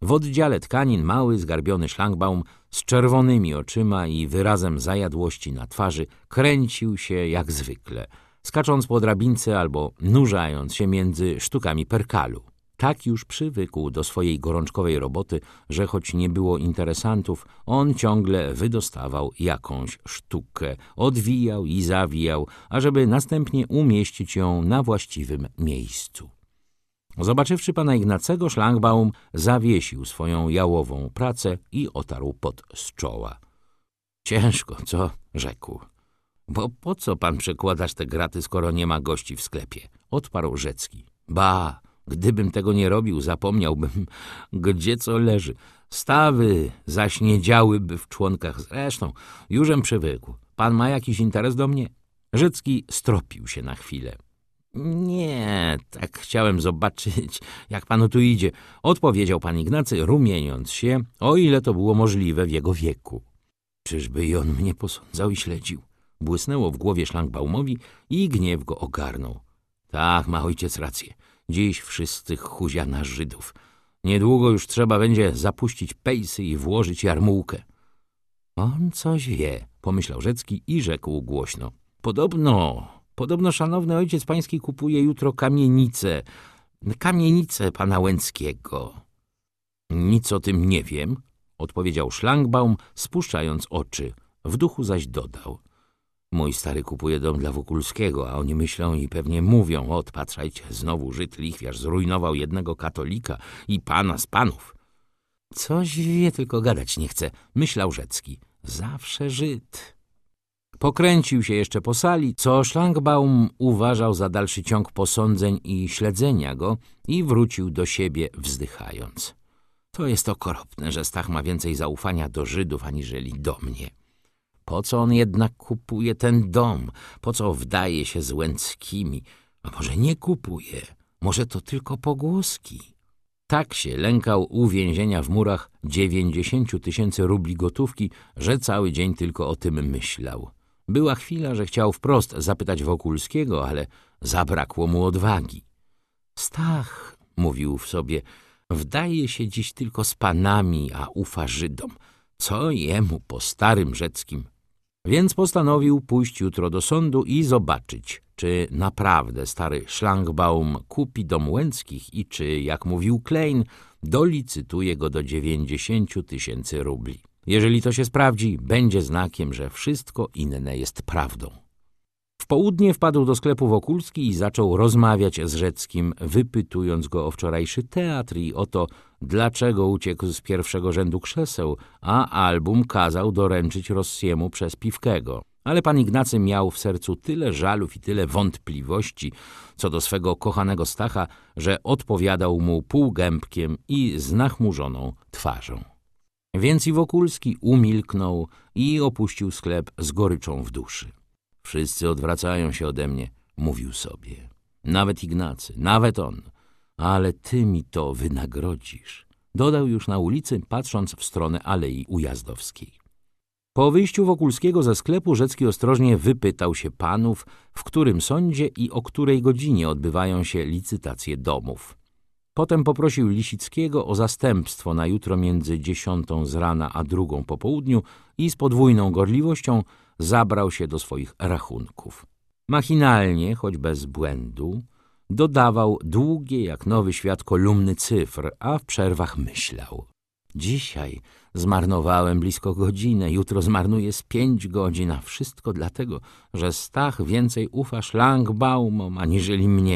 W oddziale tkanin mały, zgarbiony szlangbaum z czerwonymi oczyma i wyrazem zajadłości na twarzy kręcił się jak zwykle, skacząc po drabince albo nurzając się między sztukami perkalu. Tak już przywykł do swojej gorączkowej roboty, że choć nie było interesantów, on ciągle wydostawał jakąś sztukę, odwijał i zawijał, ażeby następnie umieścić ją na właściwym miejscu. Zobaczywszy pana Ignacego, szlangbaum zawiesił swoją jałową pracę i otarł pot z czoła. Ciężko, co? Rzekł. Bo po co pan przekładasz te graty, skoro nie ma gości w sklepie? Odparł Rzecki. Ba, gdybym tego nie robił, zapomniałbym, gdzie co leży. Stawy zaśniedziałyby w członkach. Zresztą, jużem przywykł. Pan ma jakiś interes do mnie? Rzecki stropił się na chwilę. Nie, tak chciałem zobaczyć, jak panu tu idzie, odpowiedział pan Ignacy, rumieniąc się, o ile to było możliwe w jego wieku. Czyżby i on mnie posądzał i śledził? Błysnęło w głowie szlangbaumowi i gniew go ogarnął. Tak, ma ojciec rację. Dziś wszyscy chuzia na Żydów. Niedługo już trzeba będzie zapuścić pejsy i włożyć jarmułkę. On coś wie, pomyślał Rzecki i rzekł głośno. Podobno szanowny ojciec pański kupuje jutro kamienicę pana Łęckiego. Nic o tym nie wiem, odpowiedział szlangbaum, spuszczając oczy. W duchu zaś dodał. Mój stary kupuje dom dla Wokulskiego, a oni myślą i pewnie mówią, patrzajcie, znowu Żyd lichwiarz zrujnował jednego katolika i pana z panów. Coś wie, tylko gadać nie chce, myślał Rzecki. Zawsze Żyd. Pokręcił się jeszcze po sali, co szlangbaum uważał za dalszy ciąg posądzeń i śledzenia go i wrócił do siebie wzdychając. To jest okropne, że Stach ma więcej zaufania do Żydów aniżeli do mnie. Po co on jednak kupuje ten dom? Po co wdaje się z Łęckimi? A może nie kupuje? Może to tylko pogłoski? Tak się lękał uwięzienia w murach 90 000 rubli gotówki, że cały dzień tylko o tym myślał. Była chwila, że chciał wprost zapytać Wokulskiego, ale zabrakło mu odwagi. Stach, mówił w sobie, wdaje się dziś tylko z panami, a ufa Żydom. Co jemu po starym Rzeckim? Więc postanowił pójść jutro do sądu i zobaczyć, czy naprawdę stary szlangbaum kupi dom Łęckich i czy, jak mówił Klein, dolicytuje go do 90 000 rubli. Jeżeli to się sprawdzi, będzie znakiem, że wszystko inne jest prawdą. W południe wpadł do sklepu Wokulski i zaczął rozmawiać z Rzeckim, wypytując go o wczorajszy teatr i o to, dlaczego uciekł z pierwszego rzędu krzeseł, a album kazał doręczyć Rossiemu przez Piwkego. Ale pan Ignacy miał w sercu tyle żalów i tyle wątpliwości co do swego kochanego Stacha, że odpowiadał mu półgębkiem i z nachmurzoną twarzą. Więc i Wokulski umilknął i opuścił sklep z goryczą w duszy. Wszyscy odwracają się ode mnie, mówił sobie. Nawet Ignacy, nawet on. Ale ty mi to wynagrodzisz. Dodał już na ulicy, patrząc w stronę Alei Ujazdowskiej. Po wyjściu Wokulskiego ze sklepu Rzecki ostrożnie wypytał się panów, w którym sądzie i o której godzinie odbywają się licytacje domów. Potem poprosił Lisickiego o zastępstwo na jutro między 10 z rana a 2 po południu i z podwójną gorliwością zabrał się do swoich rachunków. Machinalnie, choć bez błędu, dodawał długie jak nowy świat kolumny cyfr, a w przerwach myślał. Dzisiaj zmarnowałem blisko godzinę, jutro zmarnuję z 5 godzin, a wszystko dlatego, że Stach więcej ufa szlangbaumom aniżeli mnie.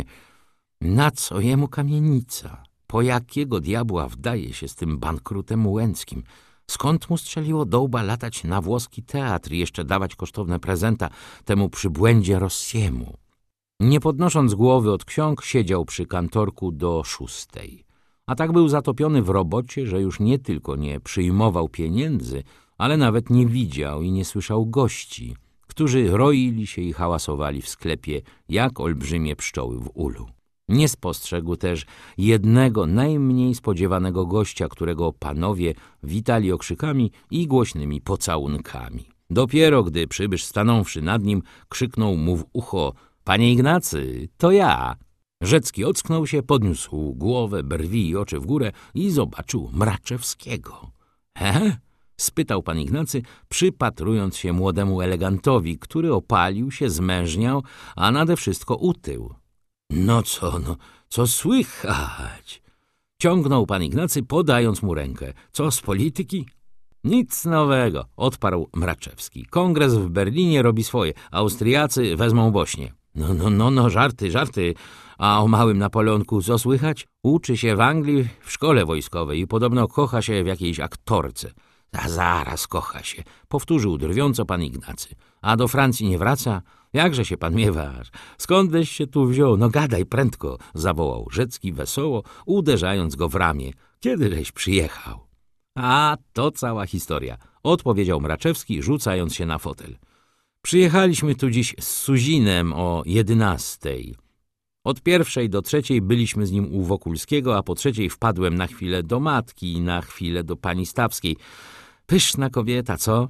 Na co jemu kamienica? Po jakiego diabła wdaje się z tym bankrutem Łęckim? Skąd mu strzeliło do łba latać na włoski teatr i jeszcze dawać kosztowne prezenta temu przybłędzie Rossiemu? Nie podnosząc głowy od ksiąg, siedział przy kantorku do 6. A tak był zatopiony w robocie, że już nie tylko nie przyjmował pieniędzy, ale nawet nie widział i nie słyszał gości, którzy roili się i hałasowali w sklepie jak olbrzymie pszczoły w ulu. Nie spostrzegł też jednego najmniej spodziewanego gościa, którego panowie witali okrzykami i głośnymi pocałunkami. Dopiero gdy przybysz stanąwszy nad nim, krzyknął mu w ucho: Panie Ignacy, to ja! Rzecki ocknął się, podniósł głowę, brwi i oczy w górę i zobaczył Mraczewskiego. Spytał pan Ignacy, przypatrując się młodemu elegantowi, który opalił się, zmężniał, a nade wszystko utył. No co słychać? Ciągnął pan Ignacy, podając mu rękę. Co z polityki? Nic nowego, odparł Mraczewski. Kongres w Berlinie robi swoje, Austriacy wezmą Bośnię. No, żarty. A o małym Napoleonku co słychać? Uczy się w Anglii w szkole wojskowej i podobno kocha się w jakiejś aktorce. A zaraz kocha się, powtórzył drwiąco pan Ignacy. A do Francji nie wraca? Jakże się pan miewasz? Skądś się tu wziął? No gadaj prędko, zawołał Rzecki wesoło, uderzając go w ramię. Kiedyś przyjechał? A to cała historia, odpowiedział Mraczewski, rzucając się na fotel. Przyjechaliśmy tu dziś z Suzinem o 11. Od 1 do 3 byliśmy z nim u Wokulskiego, a po 3 wpadłem na chwilę do matki i na chwilę do pani Stawskiej. Pyszna kobieta, co?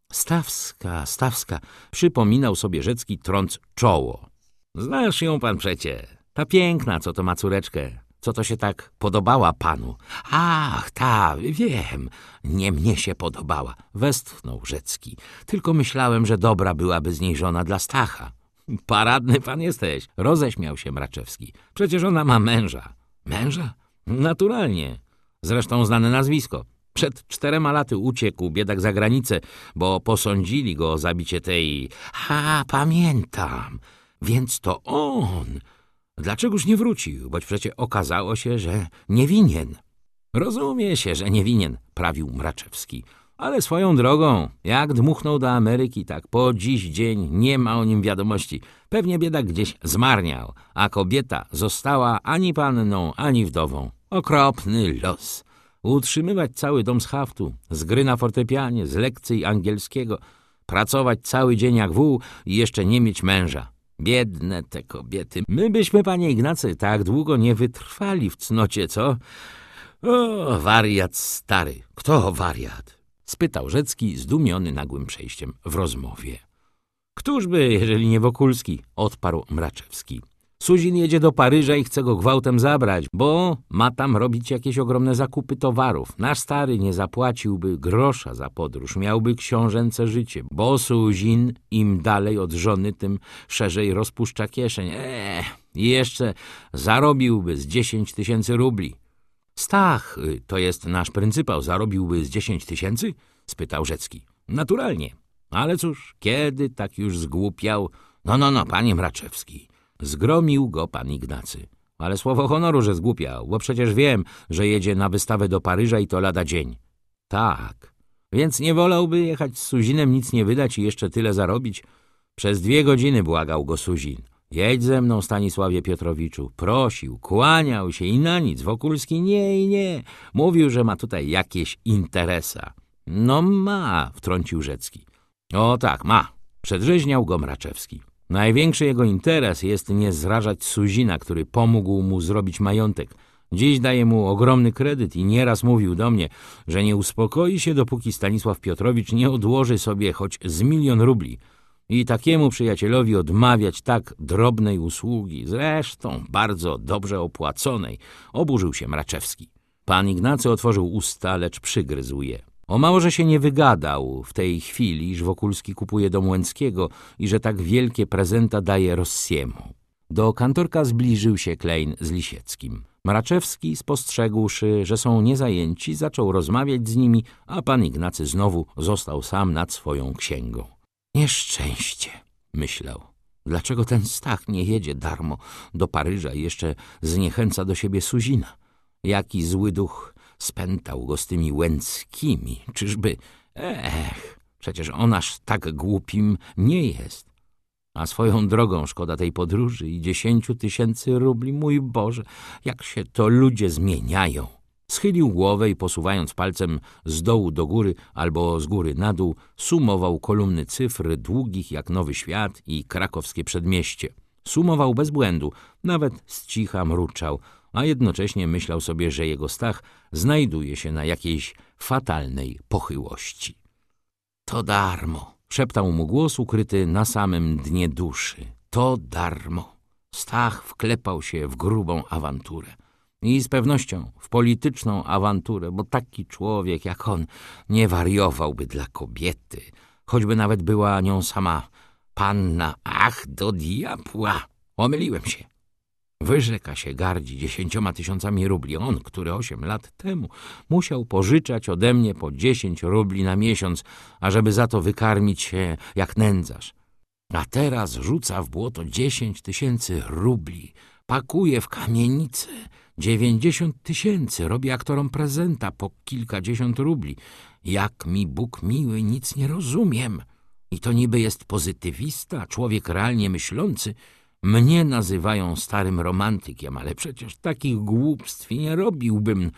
Stawska, przypominał sobie Rzecki, trąc czoło. Znasz ją pan przecie, ta piękna, co to ma córeczkę, co to się tak podobała panu. Ach, ta, wiem, nie mnie się podobała, westchnął Rzecki. Tylko myślałem, że dobra byłaby z niej żona dla Stacha. Paradny pan jesteś, roześmiał się Mraczewski. Przecież ona ma męża. Męża? Naturalnie. Zresztą znane nazwisko. Przed 4 laty uciekł biedak za granicę, bo posądzili go o zabicie tej... Pamiętam. Więc to on. Dlaczegoż nie wrócił? Boć przecie okazało się, że nie winien. Rozumie się, że nie winien, prawił Mraczewski. Ale swoją drogą, jak dmuchnął do Ameryki, tak po dziś dzień nie ma o nim wiadomości. Pewnie biedak gdzieś zmarniał, a kobieta została ani panną, ani wdową. Okropny los. Utrzymywać cały dom z haftu, z gry na fortepianie, z lekcji angielskiego, pracować cały dzień jak wół i jeszcze nie mieć męża. Biedne te kobiety. My byśmy, panie Ignacy, tak długo nie wytrwali w cnocie, co? O, wariat stary. Kto wariat? Spytał Rzecki, zdumiony nagłym przejściem w rozmowie. Któż by, jeżeli nie Wokulski? Odparł Mraczewski. Suzin jedzie do Paryża i chce go gwałtem zabrać, bo ma tam robić jakieś ogromne zakupy towarów. Nasz stary nie zapłaciłby grosza za podróż, miałby książęce życie, bo Suzin im dalej od żony, tym szerzej rozpuszcza kieszeń. I jeszcze zarobiłby z 10 000 rubli. Stach, to jest nasz pryncypał, zarobiłby z 10 000? Spytał Rzecki. Naturalnie. Ale cóż, kiedy tak już zgłupiał? No, panie Mraczewski. Zgromił go pan Ignacy. Ale słowo honoru, że zgłupiał, bo przecież wiem, że jedzie na wystawę do Paryża i to lada dzień. Tak. Więc nie wolałby jechać z Suzinem, nic nie wydać i jeszcze tyle zarobić? Przez 2 godziny błagał go Suzin. Jedź ze mną, Stanisławie Piotrowiczu. Prosił, kłaniał się i na nic. Wokulski nie. Mówił, że ma tutaj jakieś interesa. No ma, wtrącił Rzecki. O tak, ma. Przedrzeźniał go Mraczewski. Największy jego interes jest nie zrażać Suzina, który pomógł mu zrobić majątek. Dziś daje mu ogromny kredyt i nieraz mówił do mnie, że nie uspokoi się, dopóki Stanisław Piotrowicz nie odłoży sobie choć z 1 000 000 rubli. I takiemu przyjacielowi odmawiać tak drobnej usługi, zresztą bardzo dobrze opłaconej, oburzył się Mraczewski. Pan Ignacy otworzył usta, lecz przygryzł je. O mało, że się nie wygadał w tej chwili, że Wokulski kupuje dom Łęckiego i że tak wielkie prezenta daje Rossiemu. Do kantorka zbliżył się Klein z Lisieckim. Mraczewski, spostrzegłszy, że są niezajęci, zaczął rozmawiać z nimi, a pan Ignacy znowu został sam nad swoją księgą. Nieszczęście, myślał. Dlaczego ten Stach nie jedzie darmo do Paryża i jeszcze zniechęca do siebie Suzina? Jaki zły duch spętał go z tymi Łęckimi. Czyżby... przecież on aż tak głupim nie jest. A swoją drogą szkoda tej podróży i 10 000 rubli. Mój Boże, jak się to ludzie zmieniają. Schylił głowę i posuwając palcem z dołu do góry albo z góry na dół, sumował kolumny cyfr długich jak Nowy Świat i krakowskie przedmieście. Sumował bez błędu, nawet z cicha mruczał, a jednocześnie myślał sobie, że jego Stach znajduje się na jakiejś fatalnej pochyłości. To darmo, szeptał mu głos ukryty na samym dnie duszy. To darmo. Stach wklepał się w grubą awanturę. I z pewnością w polityczną awanturę, bo taki człowiek jak on nie wariowałby dla kobiety, choćby nawet była nią sama panna. Ach, do diabła! Omyliłem się. Wyrzeka się gardzi 10 000 rubli. On, który 8 lat temu musiał pożyczać ode mnie po 10 rubli na miesiąc, ażeby za to wykarmić się jak nędzarz. A teraz rzuca w błoto 10 000 rubli, pakuje w kamienicę 90 000, robi aktorom prezenta po kilkadziesiąt rubli. Jak mi Bóg miły, nic nie rozumiem. I to niby jest pozytywista, człowiek realnie myślący. Mnie nazywają starym romantykiem, ale przecież takich głupstw nie robiłbym.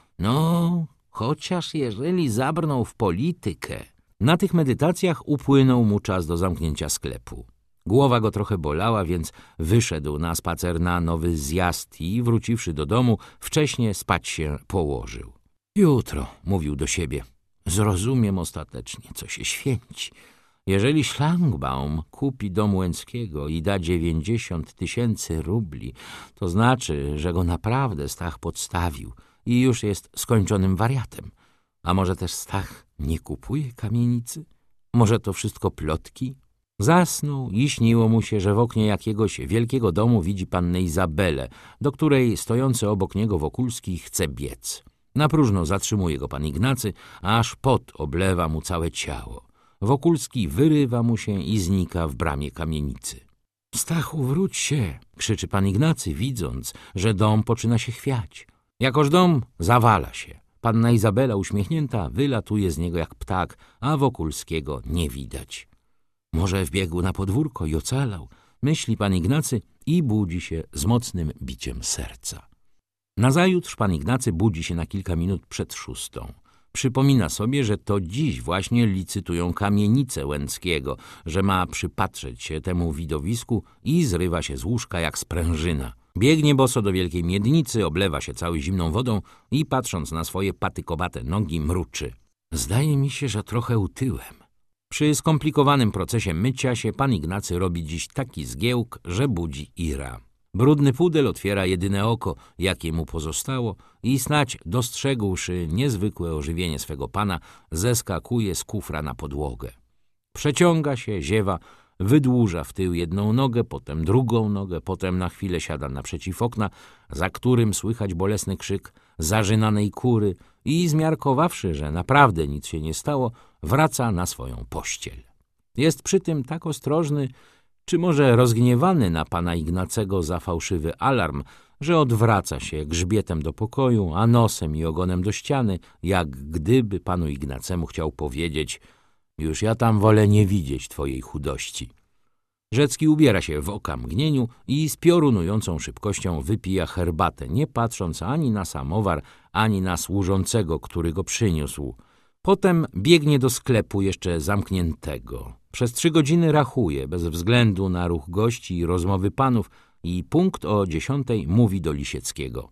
No, chociaż jeżeli zabrnął w politykę. Na tych medytacjach upłynął mu czas do zamknięcia sklepu. Głowa go trochę bolała, więc wyszedł na spacer na Nowy Zjazd i wróciwszy do domu, wcześnie spać się położył. Jutro, mówił do siebie, zrozumiem ostatecznie, co się święci. Jeżeli Szlangbaum kupi dom Łęckiego i da 90 000 rubli, to znaczy, że go naprawdę Stach podstawił i już jest skończonym wariatem. A może też Stach nie kupuje kamienicy? Może to wszystko plotki? Zasnął i śniło mu się, że w oknie jakiegoś wielkiego domu widzi pannę Izabelę, do której stojący obok niego Wokulski chce biec. Na próżno zatrzymuje go pan Ignacy, aż pot oblewa mu całe ciało. Wokulski wyrywa mu się i znika w bramie kamienicy. — Stachu, wróć się! — krzyczy pan Ignacy, widząc, że dom poczyna się chwiać. Jakoż dom zawala się. Panna Izabela, uśmiechnięta, wylatuje z niego jak ptak, a Wokulskiego nie widać. Może wbiegł na podwórko i ocalał, myśli pan Ignacy i budzi się z mocnym biciem serca. Nazajutrz pan Ignacy budzi się na kilka minut przed 6. Przypomina sobie, że to dziś właśnie licytują kamienicę Łęckiego, że ma przypatrzeć się temu widowisku i zrywa się z łóżka jak sprężyna. Biegnie boso do wielkiej miednicy, oblewa się cały zimną wodą i patrząc na swoje patykowate nogi mruczy. Zdaje mi się, że trochę utyłem. Przy skomplikowanym procesie mycia się pan Ignacy robi dziś taki zgiełk, że budzi ira. Brudny pudel otwiera jedyne oko, jakie mu pozostało i snać dostrzegłszy niezwykłe ożywienie swego pana, zeskakuje z kufra na podłogę. Przeciąga się, ziewa, wydłuża w tył jedną nogę, potem drugą nogę, potem na chwilę siada naprzeciw okna, za którym słychać bolesny krzyk zażynanej kury i zmiarkowawszy, że naprawdę nic się nie stało, wraca na swoją pościel. Jest przy tym tak ostrożny, czy może rozgniewany na pana Ignacego za fałszywy alarm, że odwraca się grzbietem do pokoju, a nosem i ogonem do ściany, jak gdyby panu Ignacemu chciał powiedzieć: już ja tam wolę nie widzieć twojej chudości. Rzecki ubiera się w okamgnieniu i z piorunującą szybkością wypija herbatę, nie patrząc ani na samowar, ani na służącego, który go przyniósł. Potem biegnie do sklepu jeszcze zamkniętego. Przez 3 godziny rachuje, bez względu na ruch gości i rozmowy panów, i punkt o 10 mówi do Lisieckiego: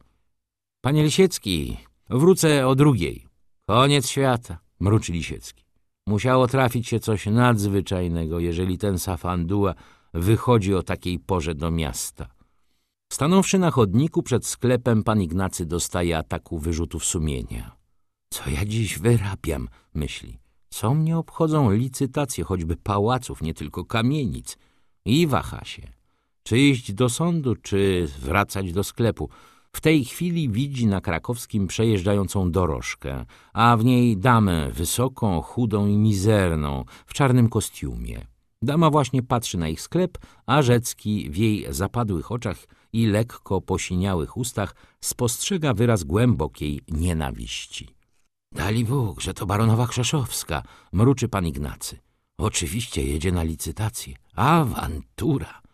— Panie Lisiecki, wrócę o 2. Koniec świata — mruczy Lisiecki. Musiało trafić się coś nadzwyczajnego, jeżeli ten safanduła wychodzi o takiej porze do miasta. Stanąwszy na chodniku przed sklepem, pan Ignacy dostaje ataku wyrzutów sumienia. Co ja dziś wyrabiam, myśli. Co mnie obchodzą licytacje choćby pałaców, nie tylko kamienic? I waha się. Czy iść do sądu, czy wracać do sklepu? W tej chwili widzi na Krakowskim przejeżdżającą dorożkę, a w niej damę wysoką, chudą i mizerną, w czarnym kostiumie. Dama właśnie patrzy na ich sklep, a Rzecki w jej zapadłych oczach i lekko posiniałych ustach spostrzega wyraz głębokiej nienawiści. Dali Bóg, że to baronowa Krzeszowska, mruczy pan Ignacy. Oczywiście jedzie na licytację. Awantura!